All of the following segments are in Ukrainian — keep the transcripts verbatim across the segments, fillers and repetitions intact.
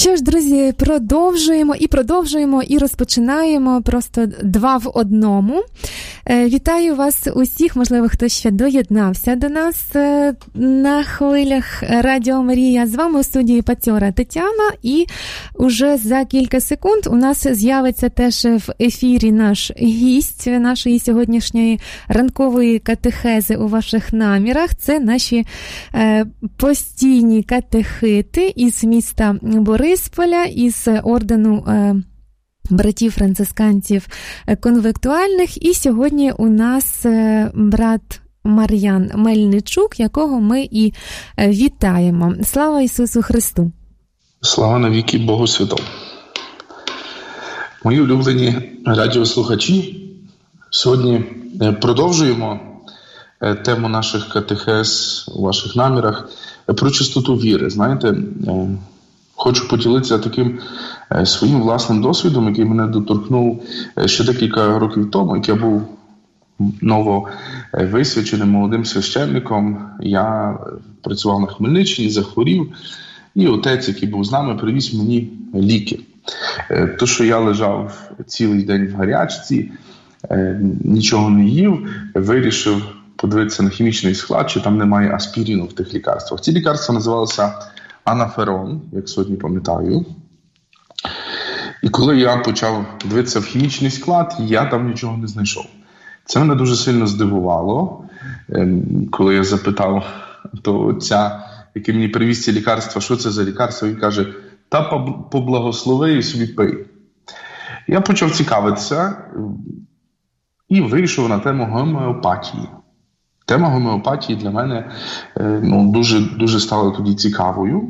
Що ж, друзі, продовжуємо і продовжуємо, і розпочинаємо просто два в одному. Вітаю вас усіх, можливо, хто ще доєднався до нас на хвилях Радіо Марія. З вами у студії Пацьора Тетяна, і уже за кілька секунд у нас з'явиться теж в ефірі наш гість нашої сьогоднішньої ранкової катехези у ваших намірах. Це наші е, постійні катехити із міста Борисполя, із ордену е, братів-францисканців конвектуальних. І сьогодні у нас е, брат Мар'ян Мельничук, якого ми і вітаємо. Слава Ісусу Христу! Слава навіки Богу Святому! Мої улюблені радіослухачі, сьогодні продовжуємо тему наших катехез у ваших намірах про чистоту віри. Знаєте, хочу поділитися таким своїм власним досвідом, який мене доторкнув ще декілька років тому, як я був нововисвяченим молодим священником. Я працював на Хмельниччині, захворів, і отець, який був з нами, привіз мені ліки. То, що я лежав цілий день в гарячці, нічого не їв, вирішив подивитися на хімічний склад, чи там немає аспірину в тих лікарствах. Ці лікарства називалися анаферон, як сьогодні пам'ятаю. І коли я почав дивитися в хімічний склад, я там нічого не знайшов. Це мене дуже сильно здивувало, коли я запитав то отця, який мені привіз ці лікарства, що це за лікарства, він каже, та поблагослови і собі пий. Я почав цікавитися і вийшов на тему гомеопатії. Тема гомеопатії для мене ну, дуже, дуже стала тоді цікавою.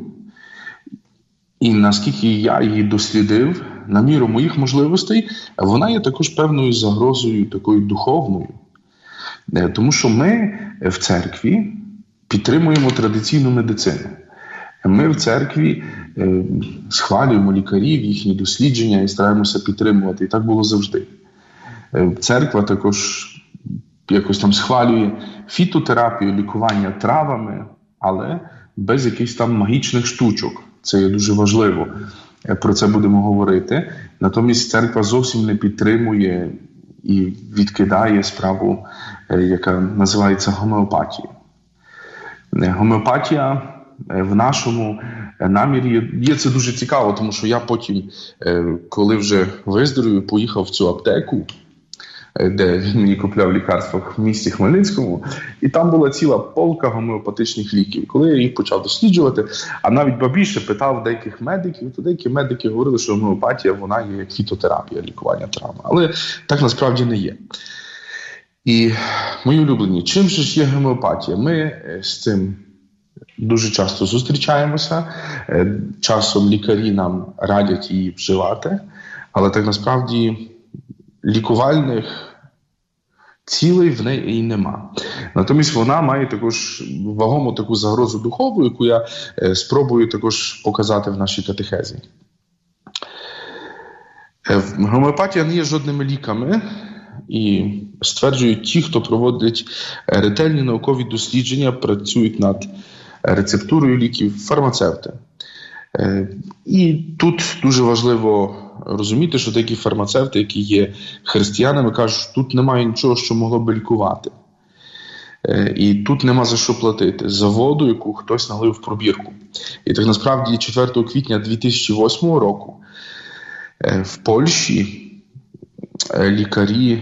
І наскільки я її дослідив, на міру моїх можливостей, вона є також певною загрозою такою духовною. Тому що ми в церкві підтримуємо традиційну медицину. Ми в церкві е, схвалюємо лікарів, їхні дослідження і стараємося підтримувати. І так було завжди. Е, церква також якось там схвалює фітотерапію, лікування травами, але без якихось там магічних штучок. Це є дуже важливо. Про це будемо говорити. Натомість церква зовсім не підтримує і відкидає справу, яка називається гомеопатією. Гомеопатія в нашому намірі є це дуже цікаво, тому що я потім, коли вже виздоровів, поїхав в цю аптеку, де він мені купляв лікарства в місті Хмельницькому, і там була ціла полка гомеопатичних ліків. Коли я їх почав досліджувати, а навіть бабіше питав деяких медиків, то деякі медики говорили, що гомеопатія, вона є як фітотерапія, лікування травм. Але так насправді не є. І, мої улюблені, чим же ж є гомеопатія? Ми з цим дуже часто зустрічаємося, часом лікарі нам радять її вживати, але так насправді лікувальних цілей в неї і нема. Натомість вона має також вагому таку загрозу духову, яку я спробую також показати в нашій катехезі. Гомеопатія не є жодними ліками, і стверджують ті, хто проводить ретельні наукові дослідження, працюють над рецептурою ліків, фармацевти. І тут дуже важливо розуміти, що деякі фармацевти, які є християнами, кажуть, що тут немає нічого, що могло би лікувати. І тут нема за що платити. За воду, яку хтось налив в пробірку. І так насправді четвертого квітня дві тисячі восьмого року в Польщі лікарі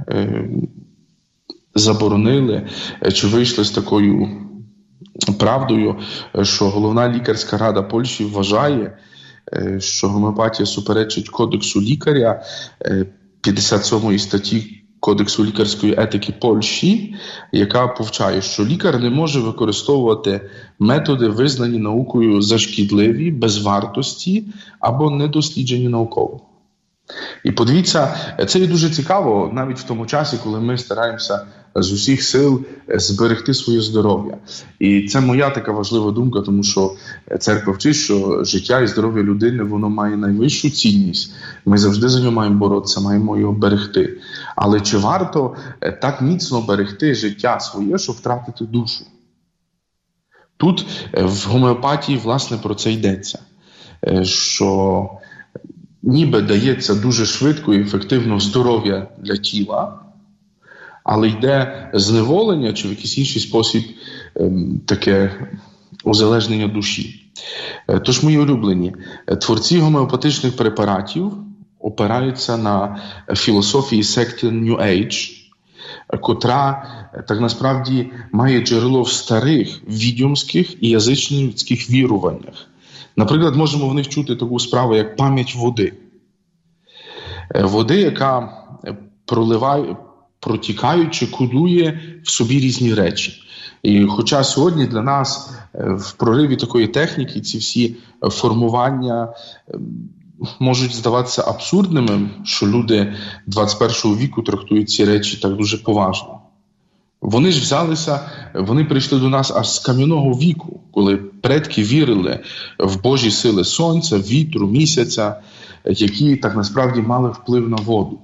заборонили, чи вийшли з такою правдою, що головна лікарська рада Польщі вважає, що гомеопатія суперечить кодексу лікаря, п'ятдесят сьомої статті Кодексу лікарської етики Польщі, яка повчає, що лікар не може використовувати методи, визнані наукою за шкідливі, без вартості або недосліджені науково. І подивіться, це є дуже цікаво навіть в тому часі, коли ми стараємося з усіх сил зберегти своє здоров'я. І це моя така важлива думка, тому що церква вчить, що життя і здоров'я людини, воно має найвищу цінність. Ми завжди за нього маємо боротися, маємо його берегти. Але чи варто так міцно берегти життя своє, щоб втратити душу? Тут в гомеопатії, власне, про це йдеться. що ніби дається дуже швидко і ефективно здоров'я для тіла, але йде зневолення чи в якийсь інший спосіб таке узалежнення душі. Тож, мої улюблені, творці гомеопатичних препаратів опираються на філософії секти New Age, котра так насправді має джерело в старих відьомських і язичницьких віруваннях. Наприклад, можемо в них чути таку справу, як пам'ять води. Води, яка проливає, протікаючи, кодує в собі різні речі. І хоча сьогодні для нас в прориві такої техніки ці всі формування можуть здаватися абсурдними, що люди двадцять першого віку трактують ці речі так дуже поважно. Вони ж взялися, вони прийшли до нас аж з кам'яного віку, коли предки вірили в Божі сили сонця, вітру, місяця, які так насправді мали вплив на воду.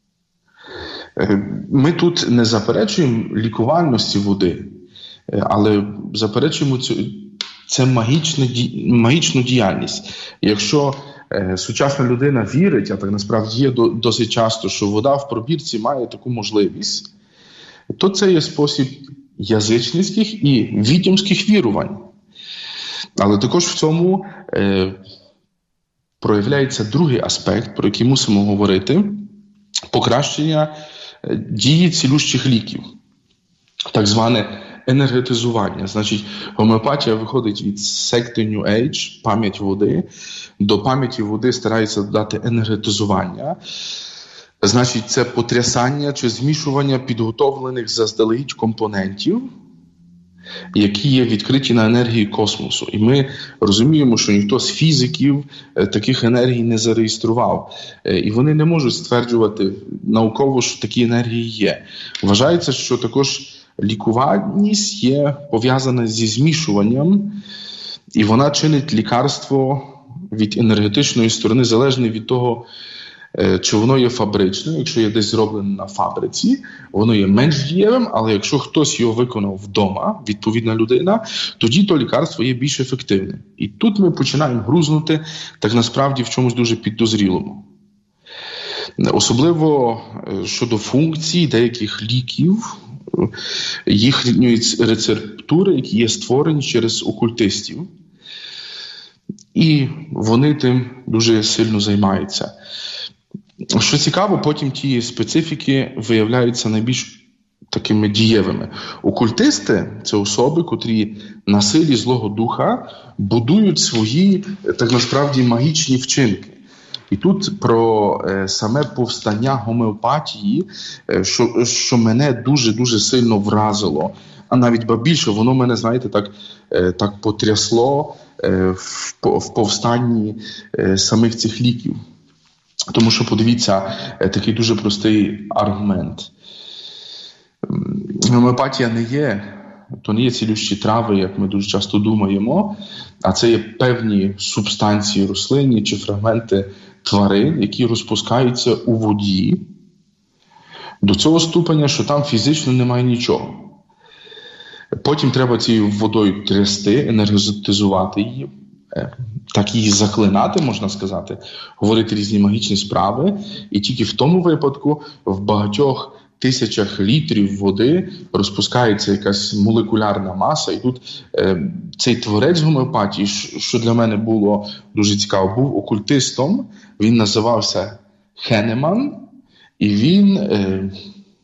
Ми тут не заперечуємо лікувальності води, але заперечуємо цю, це магічна, магічну діяльність. Якщо е, сучасна людина вірить, а так насправді є до, досить часто, що вода в пробірці має таку можливість, то це є спосіб язичницьких і відьомських вірувань. Але також в цьому е, проявляється другий аспект, про який мусимо говорити – покращення дії цілющих ліків, так зване енергетизування. Значить, гомеопатія виходить від секти New Age, пам'ять води, до пам'яті води старається додати енергетизування. Значить, це потрясання чи змішування підготовлених заздалегідь компонентів, які є відкриті на енергії космосу. І ми розуміємо, що ніхто з фізиків таких енергій не зареєстрував. І вони не можуть стверджувати науково, що такі енергії є. Вважається, що також лікувальність є пов'язана зі змішуванням, і вона чинить лікарство від енергетичної сторони, залежно від того, чи воно є фабричним. Якщо є десь зроблене на фабриці, воно є менш дієвим, але якщо хтось його виконав вдома, відповідна людина, тоді то лікарство є більш ефективним. І тут ми починаємо грузнути, так насправді, в чомусь дуже підозрілому. Особливо щодо функцій деяких ліків, їхньої рецептури, які є створені через окультистів. І вони тим дуже сильно займаються. Що цікаво, потім ті специфіки виявляються найбільш такими дієвими. Окультисти – це особи, котрі на силі Злого Духа будують свої, так насправді, магічні вчинки. І тут про е, саме повстання гомеопатії, е, що, що мене дуже-дуже сильно вразило, а навіть ба більше, воно мене, знаєте, так, е, так потрясло е, в, в повстанні е, самих цих ліків. Тому що, подивіться, е, такий дуже простий аргумент. Гомеопатія не є, то не є цілющі трави, як ми дуже часто думаємо, а це є певні субстанції рослинні чи фрагменти тварин, які розпускаються у воді до цього ступеня, що там фізично немає нічого. Потім треба цією водою трясти, енергетизувати її, так її заклинати, можна сказати, говорити різні магічні справи. І тільки в тому випадку в багатьох тисячах літрів води розпускається якась молекулярна маса. І тут е, цей творець гомеопатії, що для мене було дуже цікаво, був окультистом. Він називався Хенеман. І він... Е,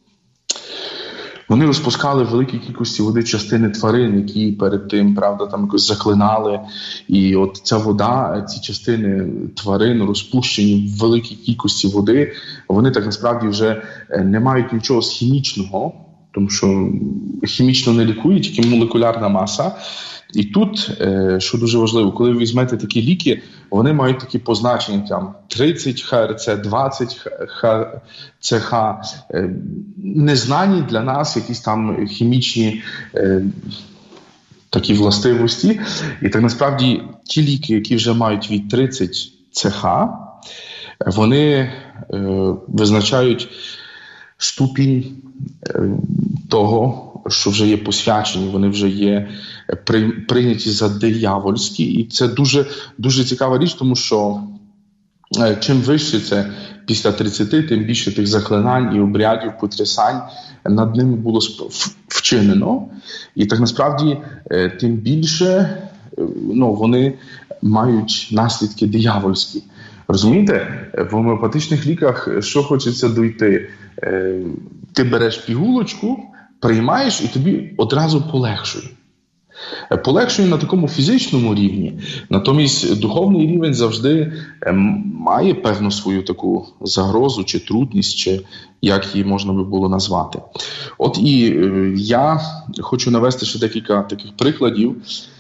Вони розпускали в великій кількості води частини тварин, які перед тим, правда, там якось заклинали. І от ця вода, ці частини тварин, розпущені в великій кількості води, вони так насправді вже не мають нічого з хімічного, тому що хімічно не лікують, тільки молекулярна маса. І тут, що дуже важливо, коли ви візьмете такі ліки, вони мають такі позначення, там тридцять ХРЦ, двадцять ХЦХ, незнані для нас якісь там хімічні е, такі властивості. І так насправді ті ліки, які вже мають від тридцять ЦХ, вони е, визначають ступінь е, того, що вже є посвячені, вони вже є прийняті за диявольські. І це дуже, дуже цікава річ, тому що чим вище це після тридцяти, тим більше тих заклинань і обрядів, потрясань над ними було вчинено. І так насправді тим більше ну, вони мають наслідки диявольські. Розумієте, в гомеопатичних ліках що хочеться дойти? Ти береш пігулочку, приймаєш і тобі одразу полегшує. Полегшує на такому фізичному рівні, натомість духовний рівень завжди має певну свою таку загрозу чи трудність, чи як її можна би було назвати. От і я хочу навести ще декілька таких прикладів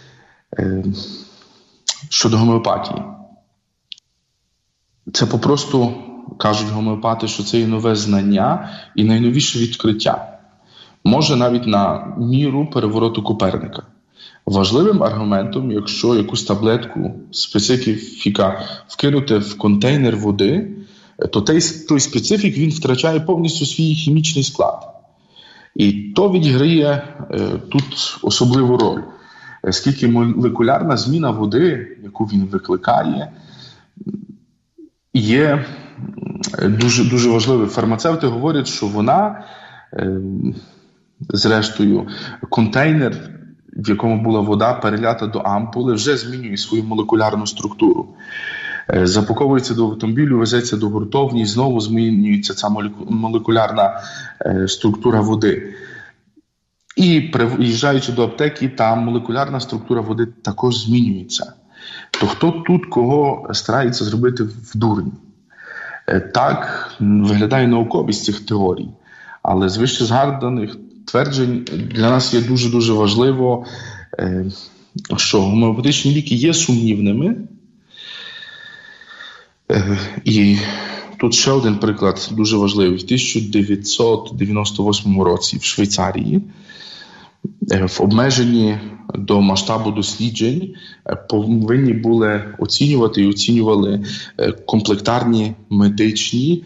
щодо гомеопатії. Це попросту, кажуть гомеопати, що це є нове знання і найновіше відкриття. Може навіть на міру перевороту Коперника. Важливим аргументом, якщо якусь таблетку специфіка вкинути в контейнер води, то той, той специфік він втрачає повністю свій хімічний склад. І то відіграє е, тут особливу роль. Оскільки молекулярна зміна води, яку він викликає, є дуже, дуже важливою. Фармацевти говорять, що вона, е, зрештою, контейнер, в якому була вода перелята до ампули, вже змінює свою молекулярну структуру. Е, запаковується до автомобілю, везеться до гуртовні, знову змінюється ця молекулярна е, структура води. І приїжджаючи до аптеки, там молекулярна структура води також змінюється. То хто тут кого старається зробити в дурні? Так виглядає науковість цих теорій. Але з вище згаданих тверджень для нас є дуже-дуже важливо, що гомеопатичні ліки є сумнівними. І тут ще один приклад дуже важливий. В тисяча дев'ятсот дев'яносто восьмому році в Швейцарії в обмеженні до масштабу досліджень повинні були оцінювати і оцінювали комплектарні медичні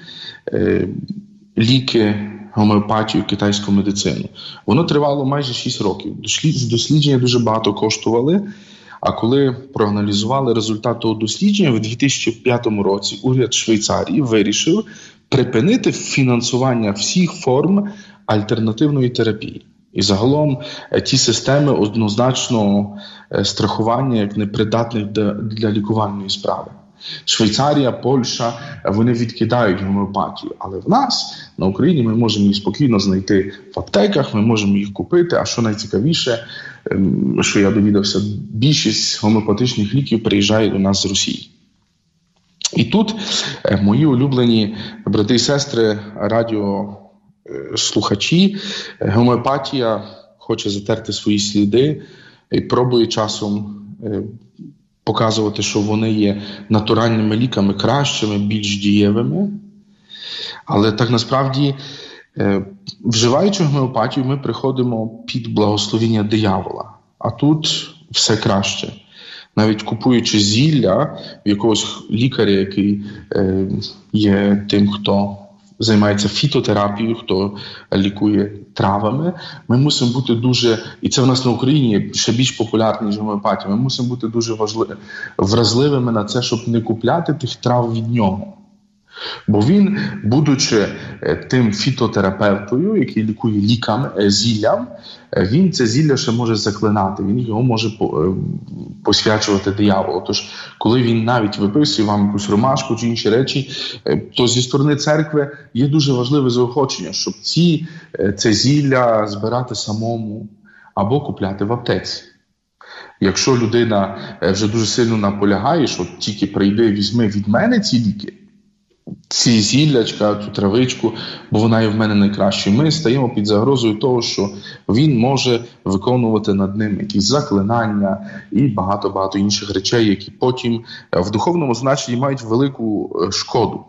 ліки, гомеопатію, китайську медицину. Воно тривало майже шість років. Дослідження дуже багато коштували, а коли проаналізували результат того дослідження, в дві тисячі п'ятому році уряд Швейцарії вирішив припинити фінансування всіх форм альтернативної терапії. І загалом ті системи однозначно страхування як непридатних для лікувальної справи. Швейцарія, Польща, вони відкидають гомеопатію. Але в нас, на Україні, ми можемо їх спокійно знайти в аптеках, ми можемо їх купити. А що найцікавіше, що я довідався, більшість гомеопатичних ліків приїжджає до нас з Росії. І тут мої улюблені брати і сестри, радіослухачі, гомеопатія хоче затерти свої сліди і пробує часом показувати, що вони є натуральними ліками кращими, більш дієвими. Але так насправді, вживаючи гомеопатію, ми приходимо під благословіння диявола. А тут все краще. Навіть купуючи зілля в якогось лікаря, який є тим, хто займається фітотерапією, хто лікує травами, ми мусимо бути дуже, і це в нас на Україні ще більш популярні, ніж гомеопатія, ми мусимо бути дуже важливі, вразливими на це, щоб не купляти тих трав від нього. Бо він, будучи тим фітотерапевтою, який лікує ліками, зіллям, він це зілля ще може заклинати, він його може посвячувати дияволу. Тож, коли він навіть виписує вам якусь ромашку чи інші речі, то зі сторони церкви є дуже важливе заохочення, щоб ці, це зілля збирати самому або купляти в аптеці. Якщо людина вже дуже сильно наполягає, що тільки прийди, візьми від мене ці ліки, ці зіллячка, цю травичку, бо вона є в мене найкращою. Ми стаємо під загрозою того, що він може виконувати над ним якісь заклинання і багато-багато інших речей, які потім в духовному значенні мають велику шкоду.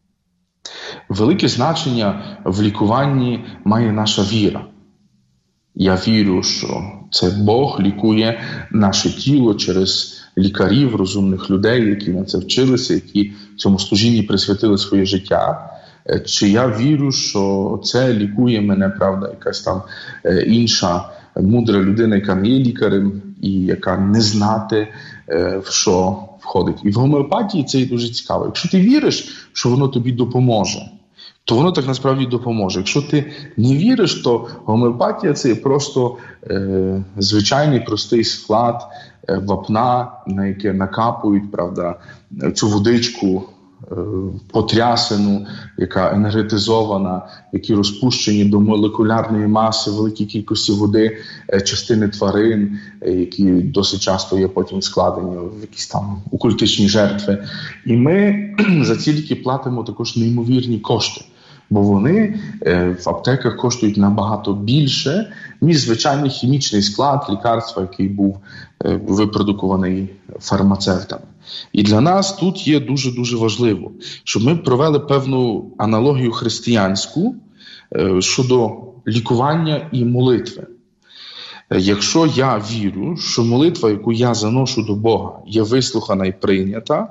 Велике значення в лікуванні має наша віра. Я вірю, що це Бог лікує наше тіло через лікарів, розумних людей, які на це вчилися, які цьому служінні присвятили своє життя. Чи я вірю, що це лікує мене, правда, якась там інша мудра людина, яка не є лікарем і яка не знати, в що входить. І в гомеопатії це дуже цікаво. Якщо ти віриш, що воно тобі допоможе, то воно так насправді допоможе. Якщо ти не віриш, то гомеопатія – це просто е, звичайний простий склад е, вапна, на яке накапують, правда, цю водичку е, потрясену, яка енергетизована, які розпущені до молекулярної маси великій кількості води, е, частини тварин, е, які досить часто є потім складені в якісь там окультичні жертви. І ми за ці ліки платимо також неймовірні кошти. Бо вони е, в аптеках коштують набагато більше, ніж звичайний хімічний склад лікарства, який був е, випродукований фармацевтами. І для нас тут є дуже-дуже важливо, щоб ми провели певну аналогію християнську е, щодо лікування і молитви. Е, якщо я вірю, що молитва, яку я заношу до Бога, є вислухана і прийнята,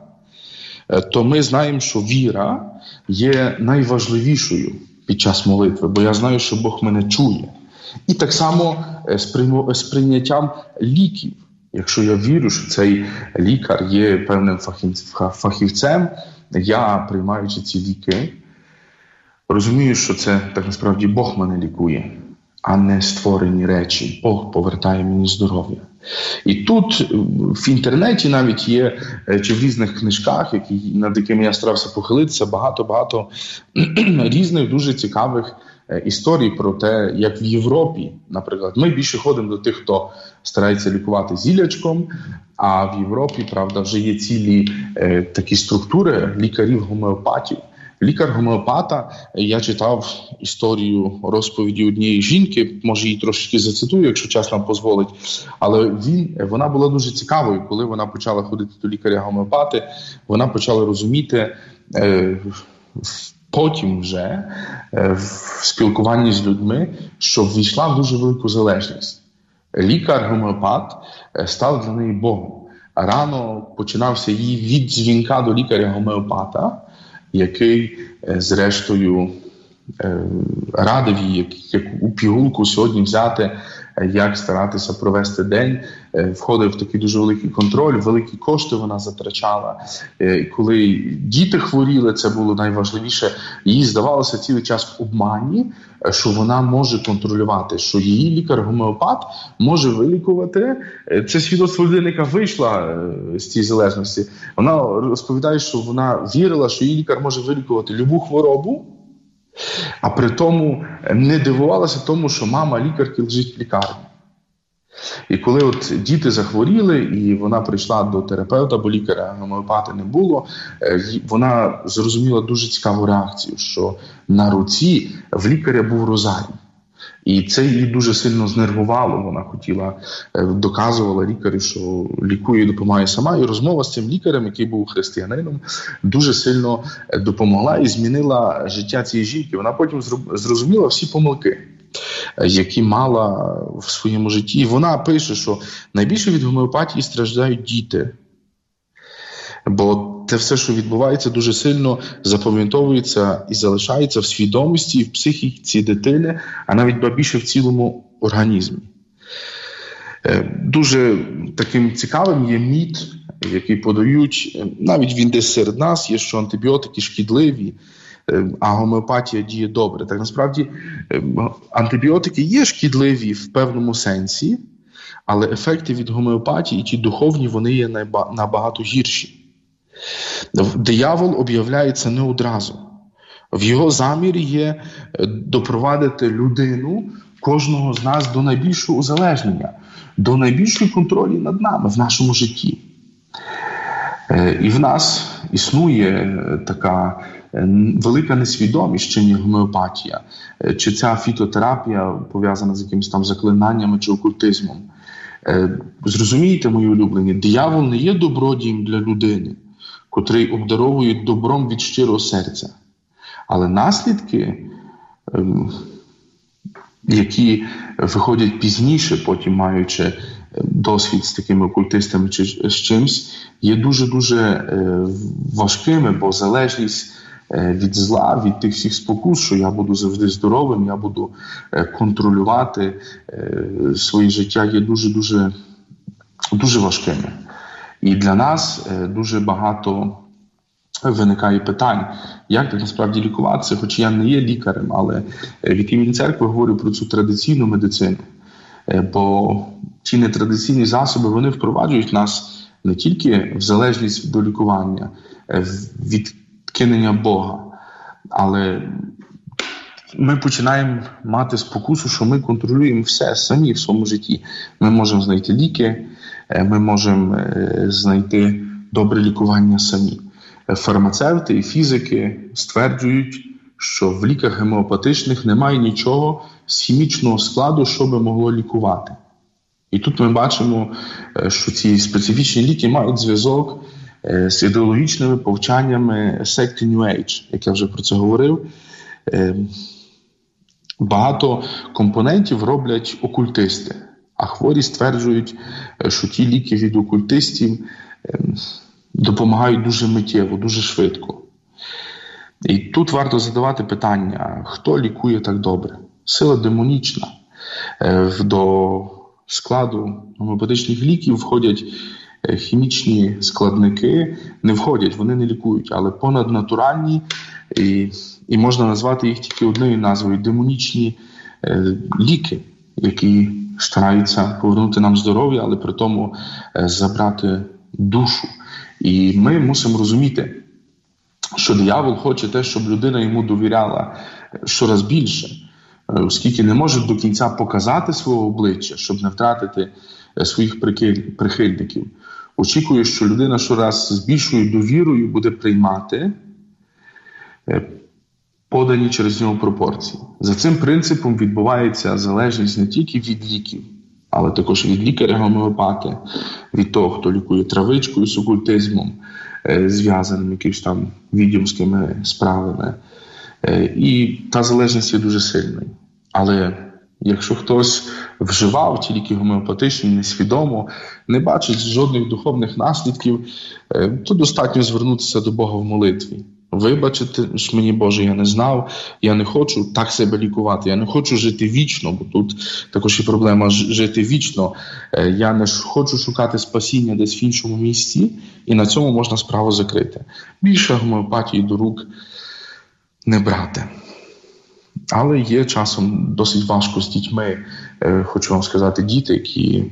то ми знаємо, що віра є найважливішою під час молитви, бо я знаю, що Бог мене чує. І так само з прийняттям ліків. Якщо я вірю, що цей лікар є певним фахівцем, я, приймаючи ці ліки, розумію, що це так насправді Бог мене лікує, а не створені речі. Бог повертає мені здоров'я. І тут в інтернеті навіть є, чи в різних книжках, які, над якими я старався похилитися, багато-багато різних дуже цікавих історій про те, як в Європі, наприклад, ми більше ходимо до тих, хто старається лікувати зілячком, а в Європі, правда, вже є цілі е, такі структури лікарів-гомеопатів. Лікар-гомеопата, я читав історію розповіді однієї жінки, може її трошки зацитую, якщо час нам дозволить, але він, вона була дуже цікавою, коли вона почала ходити до лікаря-гомеопати, вона почала розуміти е, потім вже е, в спілкуванні з людьми, що ввійшла в дуже велику залежність. Лікар-гомеопат е, став для неї Богом. Рано починався її від дзвінка до лікаря-гомеопата, який, зрештою, радив їй, яку пігулку сьогодні взяти, як старатися провести день. Входив в такий дуже великий контроль, великі кошти вона затрачала. І коли діти хворіли, це було найважливіше. Їй здавалося цілий час в обмані, що вона може контролювати, що її лікар-гомеопат може вилікувати. Це свідоцтво людини, яка вийшла з цієї залежності. Вона розповідає, що вона вірила, що її лікар може вилікувати любу хворобу, а при тому не дивувалася тому, що мама лікарки лежить в лікарні. І коли от діти захворіли, і вона прийшла до терапевта, бо лікаря-гомеопата не було, вона зрозуміла дуже цікаву реакцію, що на руці в лікаря був розарій. І це її дуже сильно знервувало. Вона хотіла, доказувала лікарю, що лікує і допомагає сама. І розмова з цим лікарем, який був християнином, дуже сильно допомогла і змінила життя цієї жінки. Вона потім зрозуміла всі помилки, які мала в своєму житті. І вона пише, що найбільше від гомеопатії страждають діти. Бо те все, що відбувається, дуже сильно запам'ятовується і залишається в свідомості і в психіці дитини, а навіть більше в цілому організмі. Дуже таким цікавим є міт, який подають, навіть він десь серед нас, є, що антибіотики шкідливі, а гомеопатія діє добре. Так насправді антибіотики є шкідливі в певному сенсі, але ефекти від гомеопатії, ті духовні, вони є набагато гірші. Диявол об'являється не одразу. В його замірі є допровадити людину, кожного з нас, до найбільшого узалежнення, до найбільшої контролі над нами в нашому житті. І в нас існує така велика несвідомість, чи не гомеопатія, чи ця фітотерапія пов'язана з якимись там заклинаннями чи окультизмом. Зрозумійте, мої улюблені, диявол не є добродієм для людини, котрий обдаровує добром від щирого серця. Але наслідки, які виходять пізніше, потім маючи досвід з такими окультистами чи з чимсь, є дуже-дуже важкими, бо залежність від зла, від тих всіх спокус, що я буду завжди здоровим, я буду контролювати своє життя, є дуже-дуже дуже важкими. І для нас дуже багато виникає питань, як так насправді лікуватися, хоч я не є лікарем, але від імені церкви говорю про цю традиційну медицину. Бо ті нетрадиційні засоби, вони впроваджують нас не тільки в залежність до лікування, від відкинення Бога, але ми починаємо мати спокусу, що ми контролюємо все самі в своєму житті. Ми можемо знайти ліки, ми можемо знайти добре лікування самі. Фармацевти і фізики стверджують, що в ліках гомеопатичних немає нічого з хімічного складу, що би могло лікувати. І тут ми бачимо, що ці специфічні ліки мають зв'язок з ідеологічними повчаннями секти New Age, як я вже про це говорив. Багато компонентів роблять окультисти, а хворі стверджують, що ті ліки від окультистів допомагають дуже миттєво, дуже швидко. І тут варто задавати питання, хто лікує так добре? Сила демонічна. До складу гомеопатичних ліків входять хімічні складники, не входять, вони не лікують, але понаднатуральні, і, і можна назвати їх тільки одною назвою – демонічні е, ліки, які стараються повернути нам здоров'я, але при тому е, забрати душу. І ми мусимо розуміти, що диявол хоче те, щоб людина йому довіряла щораз більше, оскільки не може до кінця показати свого обличчя, щоб не втратити своїх прихильників. Очікує, що людина щораз з більшою довірою буде приймати подані через нього пропорції. За цим принципом відбувається залежність не тільки від ліків, але також від лікаря-гомеопата, від того, хто лікує травичкою з окультизмом, зв'язаним якимось там відьомськими справами. І та залежність є дуже сильною. Але якщо хтось вживав ті ліки гомеопатичні несвідомо, не бачить жодних духовних наслідків, то достатньо звернутися до Бога в молитві. Вибачте ж мені, Боже, я не знав, я не хочу так себе лікувати, я не хочу жити вічно, бо тут також і проблема жити вічно. Я не хочу шукати спасіння десь в іншому місці, і на цьому можна справу закрити. Більше гомеопатії до рук не брати. Але є часом досить важко з дітьми, хочу вам сказати, діти, які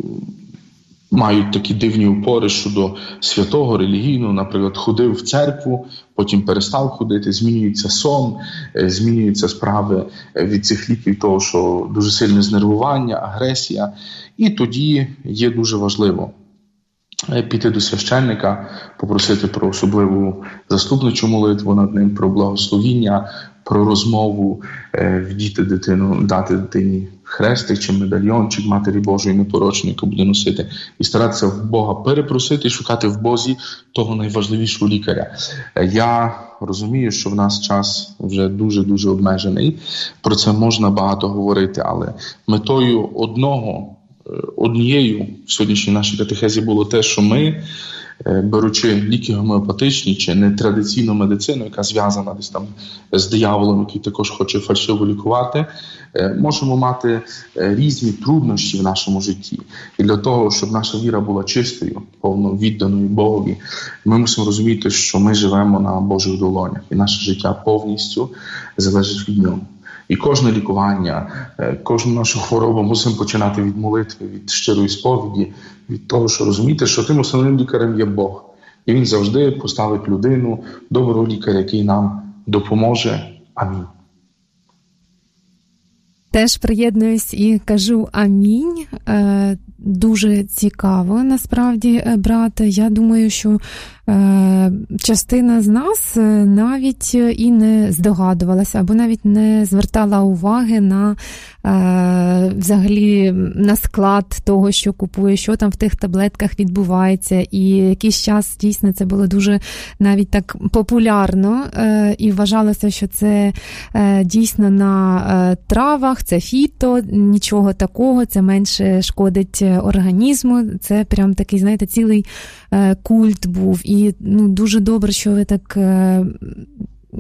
мають такі дивні упори щодо святого, релігійного, наприклад, ходив в церкву, потім перестав ходити, змінюється сон, змінюються справи від цих ліків, того, що дуже сильне знервування, агресія. І тоді є дуже важливо піти до священника, попросити про особливу заступничу молитву над ним, про благословіння, про розмову, вдіти дитину, дати дитині хрестик чи медальйончик Матері Божої непорочної, яку буде носити, і старатися в Бога перепросити і шукати в Бозі того найважливішого лікаря. Я розумію, що в нас час вже дуже-дуже обмежений, про це можна багато говорити, але метою одного, однією в сьогоднішній нашій катехезі було те, що ми, беручи ліки гомеопатичні чи нетрадиційну медицину, яка зв'язана десь там з дияволом, який також хоче фальшиво лікувати, можемо мати різні труднощі в нашому житті. І для того, щоб наша віра була чистою, повно відданою Богові, ми мусимо розуміти, що ми живемо на Божих долонях, і наше життя повністю залежить від нього. І кожне лікування, кожну нашу хворобу мусимо починати від молитви, від щирої сповіді, від того, що розуміти, що тим основним лікарем є Бог. І Він завжди поставить людину, доброго лікаря, який нам допоможе. Амінь. Теж приєднуюсь і кажу амінь. Дуже цікаво, насправді, брате. Я думаю, що частина з нас навіть і не здогадувалася, або навіть не звертала уваги на взагалі на склад того, що купує, що там в тих таблетках відбувається. І якийсь час дійсно це було дуже навіть так популярно, і вважалося, що це дійсно на травах, це фіто, нічого такого, це менше шкодить організму. Це прям такий, знаєте, цілий культ був. І ну, дуже добре, що ви так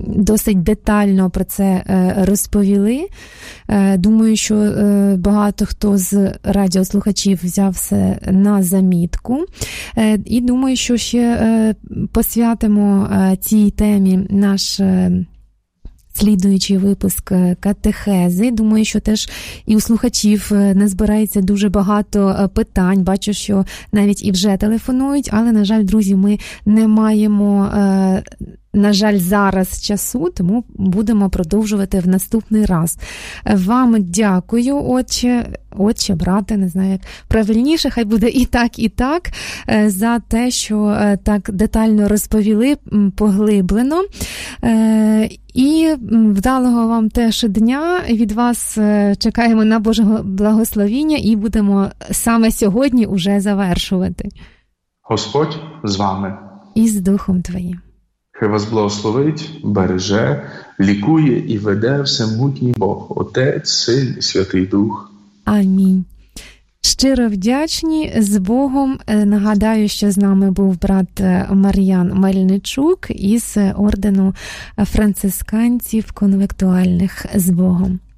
досить детально про це розповіли. Думаю, що багато хто з радіослухачів взяв це на замітку. І думаю, що ще посвятимо цій темі наш слідуючий випуск катехези. Думаю, що теж і у слухачів не збирається дуже багато питань. Бачу, що навіть і вже телефонують, але, на жаль, друзі, ми не маємо, на жаль, зараз часу, тому будемо продовжувати в наступний раз. Вам дякую, отче, отче, брате, не знаю, як правильніше, хай буде і так, і так, за те, що так детально розповіли, поглиблено. І вдалого вам теж дня. Від вас чекаємо на Божого благословіння і будемо саме сьогодні уже завершувати. Господь з вами. І з Духом Твоїм. Хай вас благословить, береже, лікує і веде всемогутній Бог, Отець, Син і Святий Дух. Амінь. Щиро вдячні, з Богом. Нагадаю, що з нами був брат Мар'ян Мельничук із ордену францисканців конвектуальних. З Богом.